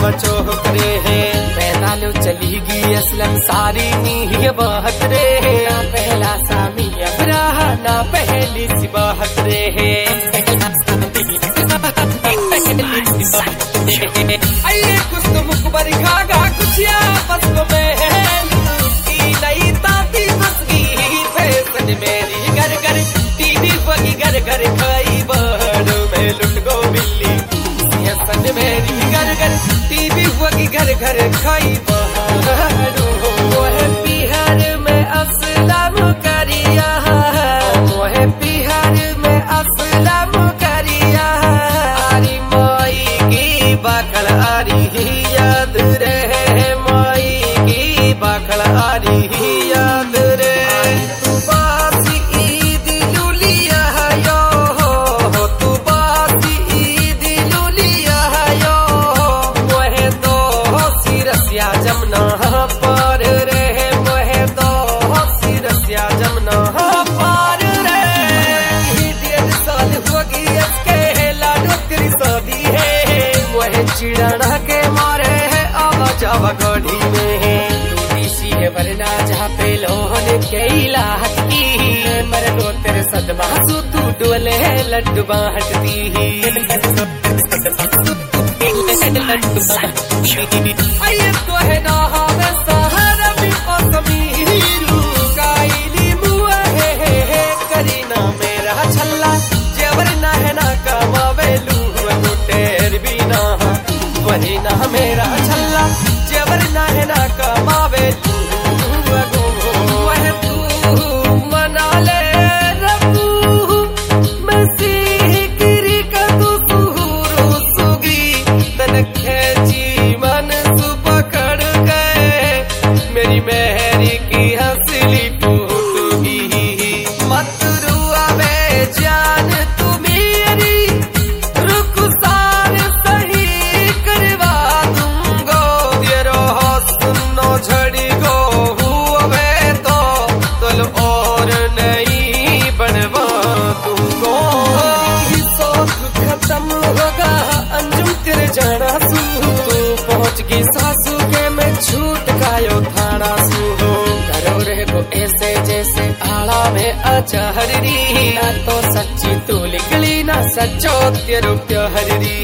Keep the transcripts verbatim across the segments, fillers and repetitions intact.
बचो करे है पैदालो चली गई असलम सारी नी बाहत रे ना पहला सामी अबराह ना पहली सिबाहत रे है अये कुछ तो मुकबर खागा कुछ या बस को महल की नई ताती बसगी फैशन मेरी घर घर टीवी बगी घर घर खाई बड़ में लुट गो बिल्ली फैशन मेरी घर घर टीवी बगी घर घर खाई बड़ वो बिहार में असलम करिया वो बिहार में असलम करिया आरी माई की बाखल आरी याद रहे माई की बाखल आरी याद रे तू बासी ईद लुलिया यो तू बासी ईद लुलिया यो मोहे तो सिरसिया जमना पर रहे मोहे तो सिरसिया जमना पर रे डेढ़ साल हो गई इसके लाडो तेरी शादी है मोहे चिड़ाना के मारे है आवाज गढ़ी में है तू बीसी है वरना जहाँ पे लोहन के इलाहत की मर गो तेरे सदमा सु तू डोले लड्डू बाहटती अये तो है ना हमें सहारा भी समीरू काइली मुआ है, है, है करीना मेरा छल्ला जेवर ना है ना कमावेलू टेर भी ना वही ना मेरा छल्ला जेवर ना है ना कमावेलू वह तू मना ले रबू मसीह गिरी का तू सुरू सुगी तन खेची मन सु पकड़ गए मेरी मेहरी की हंसली टूटगी मत रुआ वे जान तू मेरी रुखसार सही करवा दूंगो तेरो सुनो झड़ी गो हुए तो तल और नहीं बनवा दूंगो शौक खत्म होगा अंजुम तेरे जाना सू तू पहुंच गई सासू के मैं छूट कायो थाना सू हो करो रे वो ऐसे जैसे आला में अचहरी ना तो सच्ची तू निकली ना सच्चो तेरो प्यारी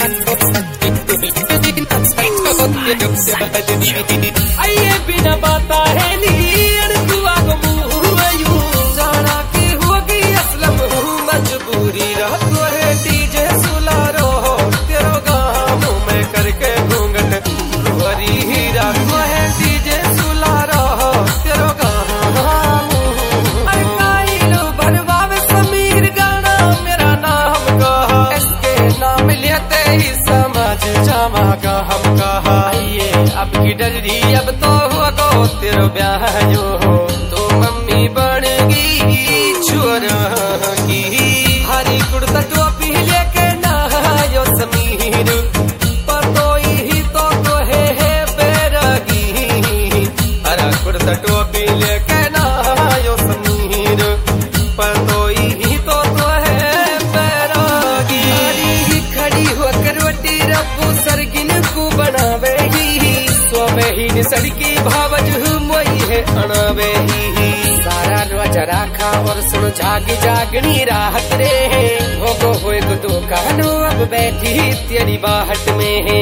अये बिना बाता है नी तू आगो मुँह यूं जाना की होगी असलम मजबूरी रह तो है डीजे सुला रो तेरो गाँव में करके घूंघट रुहरी हीरा तो है डीजे सुला रो तेरो गाँव अरे काइलो भरवावे समीर गाना मेरा नाम कहा इसके नाम लेते ही समाज जामा का हम कहा ये अब की डरी अब तो हुआ गो तेरो ब्याह जो हो तो मम्मी बन गई छोर की हरी कुर्ता टोपी लेके नहायो समीर पर तो ही तो तो है है बैरागी हरा कुर्ता टोपी लेके नहायो समीर पर तो ही तो तो है बैरागी हरी खड़ी हो करवटी रब्बू सरगिन को बनावे ही सोवे ही सड़की भावज मोई है अनावे ही सारा रोज राखा और सुन जागी जागनी राहत रे होगो होए को तो कहनो अब बैठी तेरी बाहट में है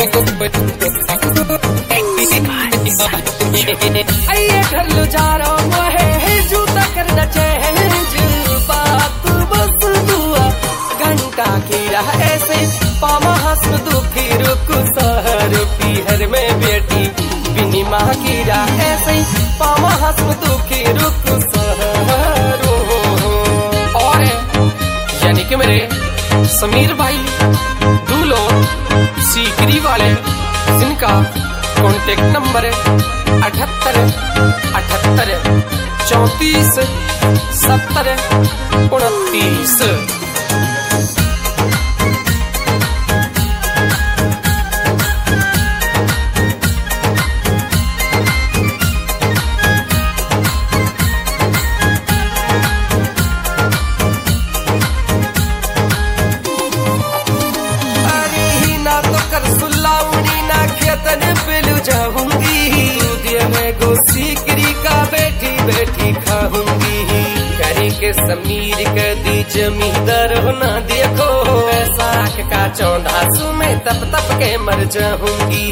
अये घर लो जा रहा है जूता करना चेंज बात बस दुआ घंटा की राह ऐसे पामा हंस दुखी रुक सहर पीहर में बेटी बिनी माँ की राह ऐसे पामा हंस दुखी रुक सहर और यानी कि मेरे समीर भाई दूलो सीकरी वाले जिनका कॉन्टेक्ट नंबर अठहत्तर अठहत्तर चौंतीस सत्तर उनतीस। अरे ना तो कर सुल्ला उड़ी ना समीर के दी जमींदार होना देखो साख का चौंधा सु में तप तप के मर जाऊंगी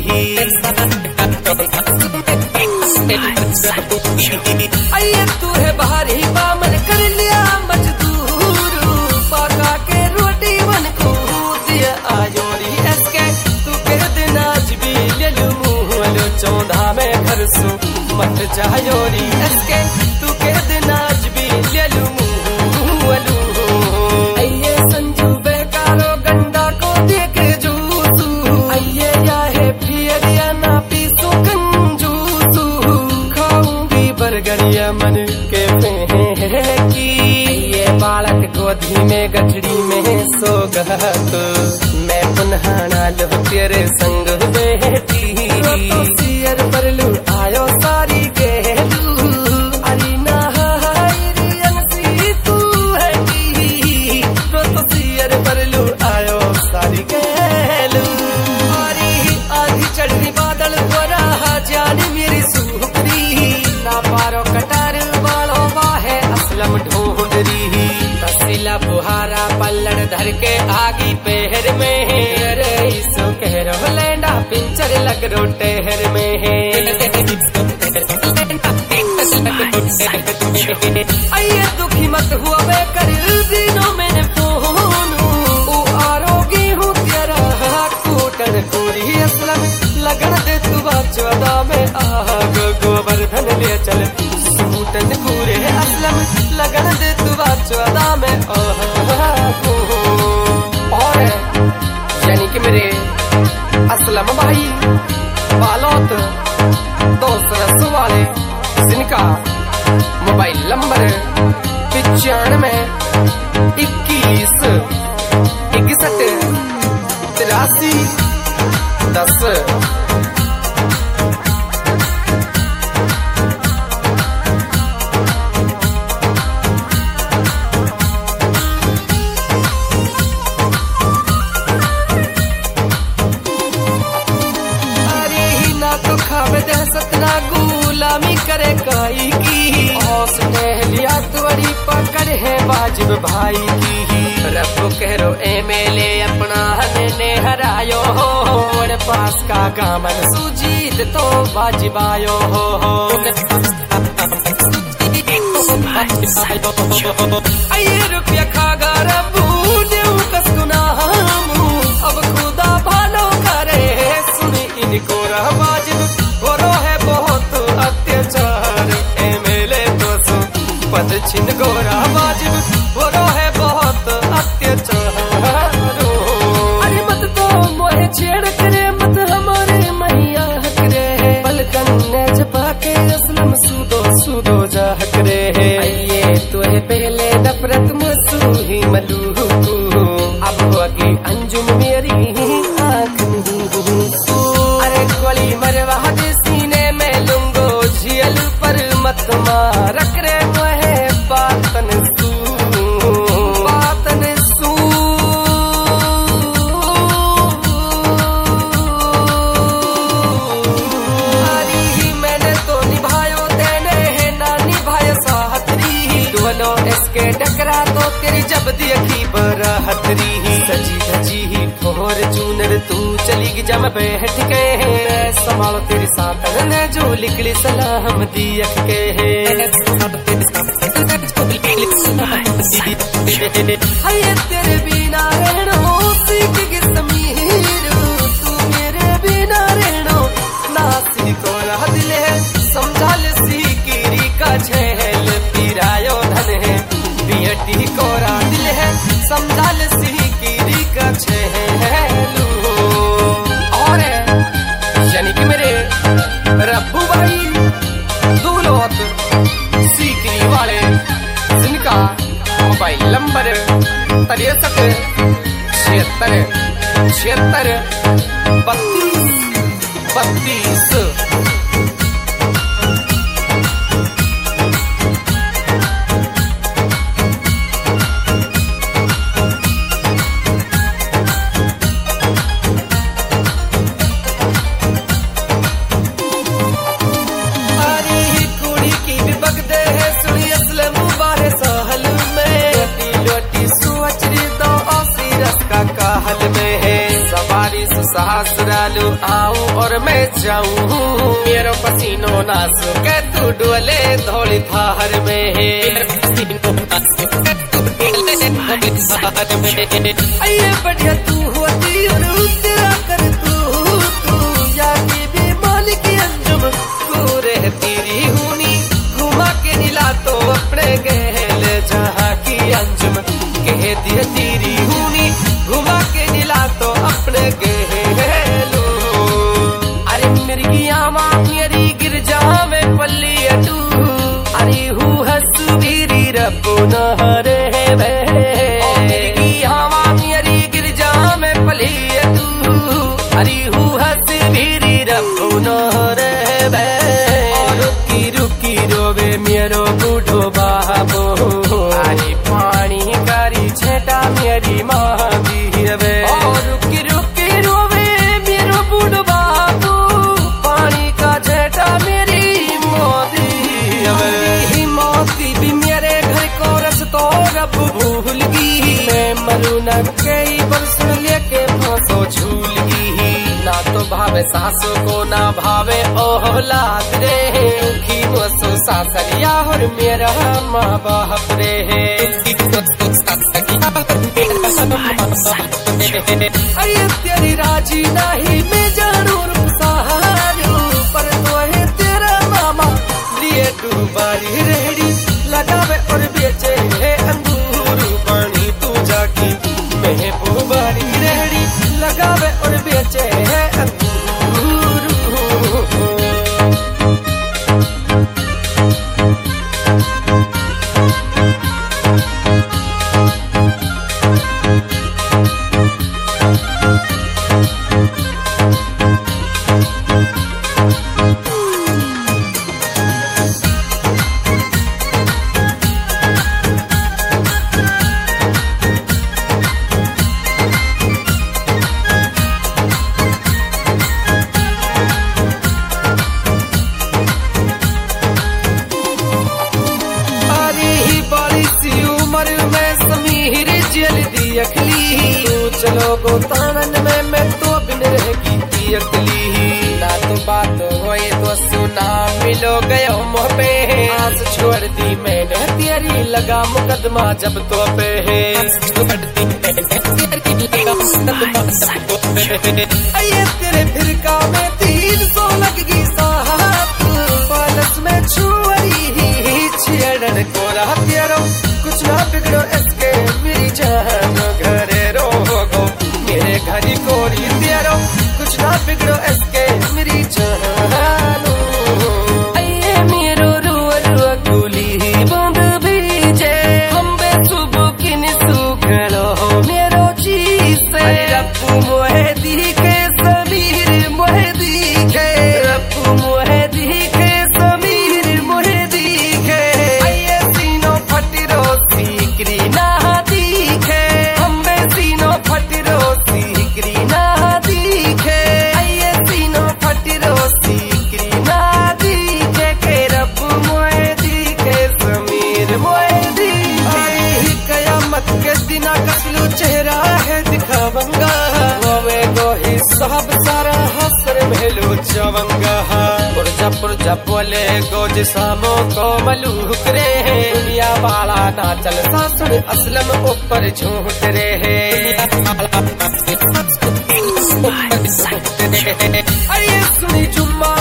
आइए तू है बाहर ही बामन कर लिया मजदूर पाका के रोटी बन को दिया आयोरी इसके तू कर दिन आज भी ले लू मुँह लो चौंधा में घर सु मत चायोरी इसके तू कर दिन आज भी ले लू मुँह लो आइए संजू बेकारो गंडा को देख जूसू आइए या है पियर या ना पीसू कंजूसू खाऊंगी बर्गरिया मन के की ये बालक गोदी में गठड़ी में सो गहत मैं पुनः नालो तेरे संग बेटी तो सियर पर लू आयो सारी गेलू अरी ना हायरी अंसी तू है की तो सियर पर लू आयो सारी गेलू अरी आधी चढ़नी बादल वरा जानी मेरी सुपरी ना पारो कटार वालों वाहे असलम ढूंढ रही तसीला बुहारा पल्लड़ धर के आगी पहर में है अरे इसो कह रो लैंडा पिंचर लग रो टहर में है आइए दुखी मत हुआ वे कर दिनों मैंने फोन ओ आरोगी हूँ तेरा कूटन कोरी असलम लगन दे तू चौदा में आग गोवर्धन ले चल सूटन पूरे असलम लगन दे तू चौदा में आग और यानी कि मेरे असलम भाई बालोत दोस्त रसू वाले जिनका मोबाइल नंबर पिचानवे इक्कीस इकसठ तिरासी दस सतना गुलामी करे काई की हौस लिया तुअरी पकड़ है वाजिब भाई की रब कह रो एमएलए अपना ने हरायो हो और पास का गामन सुजीत तो वाजिब आयो हो आइए रुपया खागा रबू देऊ कसकुना हमू अब खुदा भालो करे सुनी इनको रह वाजिब गोरो है बहुत अत्याचार एमएलए तो सो पद छिन गोरा वाजिब गोरो है बहुत अत्याचार अरे मत तो मोहे छेड़ करे मत हमारे मैया करे पलकन ने छपा के असलम सूदो सूदो जा करे आइए तो है पहले नफरत मसू ही मलू अब होगी अंजुम मेरी आँख अरे गोली मरवा सीने में लुंगो झियल पर मत मार रे मोहे बातन सू बातन सू अरे ही मैंने तो निभायो तेने है ना निभाया साहतरी दोनों इसके टकरा तो तेरी जब देखी बराहतरी सजी धजी ही ठोर चूनर तू चली जम बैठ के है संभालो तेरी साथ ने जो लिखली सलाम दियक के है हाय तेरे बिना रहनो सीख के समीर तू मेरे बिना रहनो नासी को रह दिल है समझा ले सीकीरी का झेल पीरायो धन है बियटी को रह दिल है समझा ले सीकीरी का झेल और यानी कि मेरे रब्बू भाई दूलोत सीकरी वाले जिनका मोबाइल नंबर तिरसठ छिहत्तर छिहत्तर बत्तीस बत्तीस ससुरालू आऊं और मैं जाऊं मेरो पसीनो नास के तू डोले धौली थार में अये बढ़िया तू होती और तेरा कर तू तू यानी भी मालिक अंजुम तू रहती रही हूनी घुमा के नीला तो अपने गहल जहाँ की अंजुम कह दिया तेरी हूनी घुमा के नीला तो अपने गहलो अरे मेरी आमा मेरी गिरजा में पल्ली अटू अरे हूँ हसुबीरी रबो नहरे मेरो बूढ़ो बाबो अरे पानी कारी छेटा मेरी माँ भी रवे रुकी रुकी रोवे मेरो बूढ़ो बाबू पानी का छेटा मेरी मोदी रवे मोती भी मेरे घर को रस तो रब भूल गई मैं मरू न कई बरस लेके फांसो झूल गई ना तो भावे सासों को ना भावे औलाद रे की मसो सासरिया और मेरा माँ बाप रे अये तेरी राजी नहीं मैं जरूर सहारू पर तो है तेरा मामा लिए डूबारी रेड़ी लगावे और बेचे है अंगूर बनी तू जाकी मैं बुबारी रेड़ी लगावे और बेचे है अंगूर चलो गो तानन में मैं तो बिन रहेगी अकली ना तो बात होए तो सुना मिलो गयो मोह पे आस छोड़ दी मैंने तेरी लगा मुकदमा जब तो पे है अये तेरे फिरका में तीन सौ लगगी साहब पालस में छुरी छेड़न को रहा तेरो कुछ ना बिगड़ो इसके मेरी जान घरे रोगो मेरे घरी कोरी तेरो कुछ ना बिगड़ो इसके मेरी जानो अये मेरो रुआ रुआ गुली बंद भीजे हम बेसुबो किन सुखलो मेरो चीज से रब्बू मोहे दिखे समीर मोहे दिखे रब्बू मोहे दिखे समीर मोहे दिखे अये सीनो फटिरो सीकरी ना दिखे हम सीनो फटिरो सीकरी ना दिखे अये सीनो फटिरो सीकरी ना दिखे के रब्बू मोहे दिखे समीर मोहे दिखे कयामत के दिना कसलू चेहरा है दिखावंगा वे गोही साहब सारा हसर भेलू चवंगा पुरजा पुरजा बोले गोज सामो को मलूक रे दुनिया वाला ना चल सासुर असलम ऊपर झूठ रे अये सुनी जुम्मा